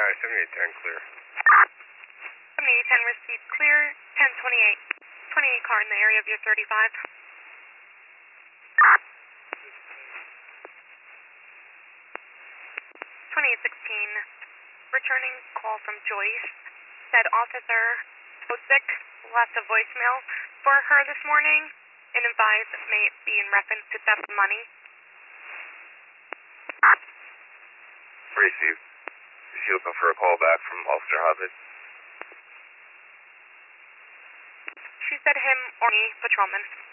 7810 clear. 7810 received clear, 1028. 28 car in the area of your 35. 2816, returning call from Joyce, said Officer Posick left a voicemail for her this morning and advised it may be in reference to theft of money. Received. Is she looking for a call back from Officer Hobbit? She said him or me, patrolman.